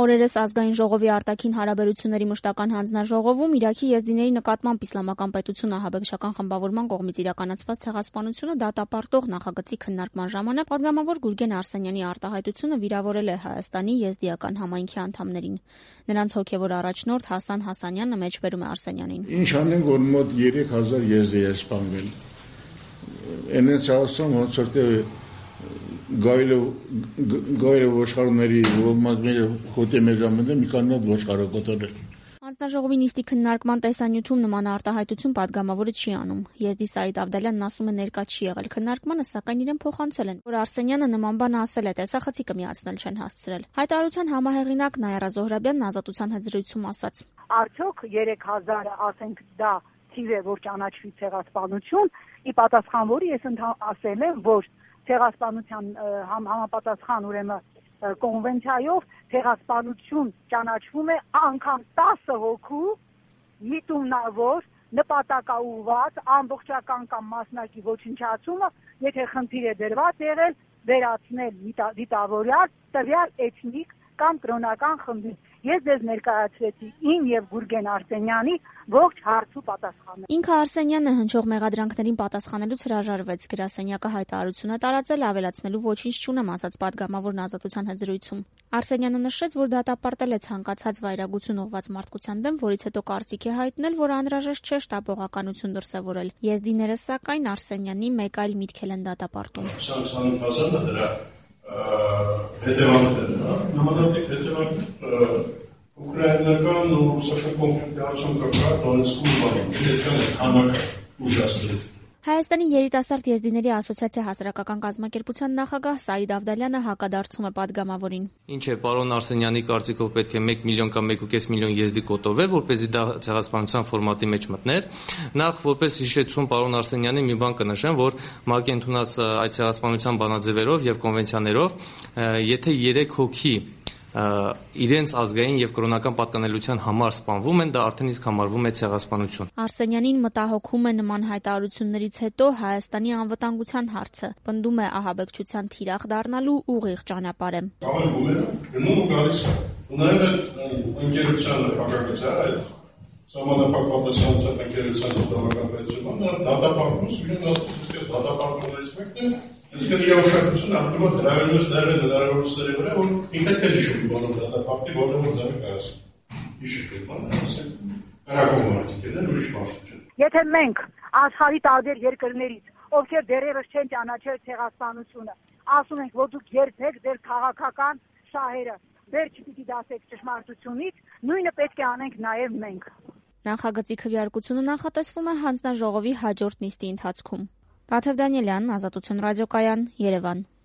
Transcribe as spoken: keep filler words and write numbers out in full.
Օրերս ազգային ժողովի արտաքին հարաբերությունների մշտական հանձնաժողովում Իրաքի եզդիների նկատմամբ իսլամական պետություն ահաբեկչական խմբավորման կողմից իրականացված ցեղասպանությունը դատապարտող նախագծի քննարկման ժամանակ պատգամավոր Գուրգեն Արսենյանի արտահայտությունը վիրավորել է Հայաստանի եզդիական համայնքի անդամներին։ Նրանց հոգևոր առաջնորդ Հասան Հասանյանը մեջբերում է Արսենյանին։ Ինչ անենք, որ մոտ երեք հազար եզդի է սպանվել։ Այնց ասում ոնց որ գայլը ոչխարների ոմակները խոտի մեջամենը մի քանի հատ ոչխարը կոտորել։ Հանձնաժողովի նիստի քննարկման տեսանյութում նման արտահայտություն պատգամավորը չի անում։ Եզդի Սաիդ Ավդալյանն ասում է ներկա չի եղել քննարկմանը, սակայն իրեն փոխանցել են, որ Արսենյանը նման բան ասել է, տեսախցիկը միացնել չեն հասցրել։ Հայտարարության համահեղինակ Նայրա Զոհրաբյանն Ազատության հետ զրույցում ասաց. Արդյոք երեք հազարը ասենք դա թիվ է, որ ճանաչվի ցեղասպանություն, ի պատասխան որի ես ասել եմ, որ ցեղասպանության համապատասխան ուրեմն կոնվենցիայով ցեղասպանություն ճանաչվում է անգամ տասը հոգու միտումնավոր նպատակաուղղված ամբողջական կամ մասնակի ոչնչացումը, եթե խնդիր է դրված եղել վերացնել դիտավորյալ տվյալ էթնիկ կամ կրոնական խմբի։ Ես ձեզ ներկայացրեցի իմ եւ Գուրգեն Արսենյանի ողջ հարցու պատասխանը։ Ինքը Արսենյանը հնչող մեղադրանքներին պատասխանելուց հրաժարվեց, գրասենյակը հայտարարություն է տարածել, ավելացնելու ոչինչ չունեմ, ասաց պատգամավորն Ազատության հետ զրույցում։ Արսենյանը նշեց, որ դատապարտել է ցանկացած վայրագություն ուղղված մարդկության դեմ, որից հետո կարծիք է հայտնել, որ անհրաժեշտ չէ շտապողականություն դրսևորել։ Եզդիները սակայն Արսենյանի մեկ այլ միտքել են դատապարտում։ Հետևանքն է, նմանատիպ հետևանք ուկրաինական ու ռուսական կոնֆլիկտի արդյունքը կա Դոնեցկու ուղղությամբ, դրական է քանակը ուժացնել։ Հայաստանի երիտասարդ եզդիների ասոցիացիա հասարակական կազմակերպության նախագահ Սաիդ Ավդալյանը հակադարձում է պատգամավորին։ Ինչ է, պարոն Արսենյանի կարծիքով պետք է մեկ միլիոն կամ մեկ կես միլիոն եզդի կոտորվեր, որպեսզի դա ցեղասպանության ֆորմատի մեջ մտներ։ Նախ որպես հիշեցում պարոն Արսենյանի մի բան կնշեմ, որ ՄԱԿ-ի ընդունած այդ ցեղասպանության բանաձևերով եւ կոնվենցիաներով, եթե երեք հոգի իրենց ազգային եւ կրոնական պատկանելիության համար սպանվում են, դա արդեն իսկ համարվում է ցեղասպանություն։ Արսենյանին մտահոգում է նման հայտարարություններից հետո Հայաստանի անվտանգության հարցը։ Պնդում է ահաբեկչության թիրախ դառնալու ուղիղ ճանապարհ է։ Կամերում է, գնում ու գալիս է։ Նաև այդ ընկերությանը փակակցար այդ Սահմանափակվածության ընկերության դատական պետությունը դատապարտում, սիրուն ասում ես դատապարտումներից մեկն է։ Այսինքն իր ուշադրությունը ապրում է դրայոնից ներել հնարավորությունների վրա, որ ինքը քեզ իշխում բանով դատապարտի, որը որ ձամի կարաս։ Իշիկ բանը, ասենք, հրակող մարդիկ են, ուրիշ մարդիկ չեն։ Եթե մենք աշխարհի տարբեր երկրներից, ովքեր դեռևս չեն ճանաչել ցեղասպանությունը, ասում ենք, որ դուք երբեք ձեր քաղաքական շահերը դեռ չպիտի դասեք ճշմարտությունից, նույնը պետք է անենք նաև մենք։ Նախագծի քվեարկությունը նախատեսվում է հանձնաժողովի հաջորդ նիստի ընթացքում։ Տաթև Դանիելյան, Ազատություն ռադիոկայան, Երևան։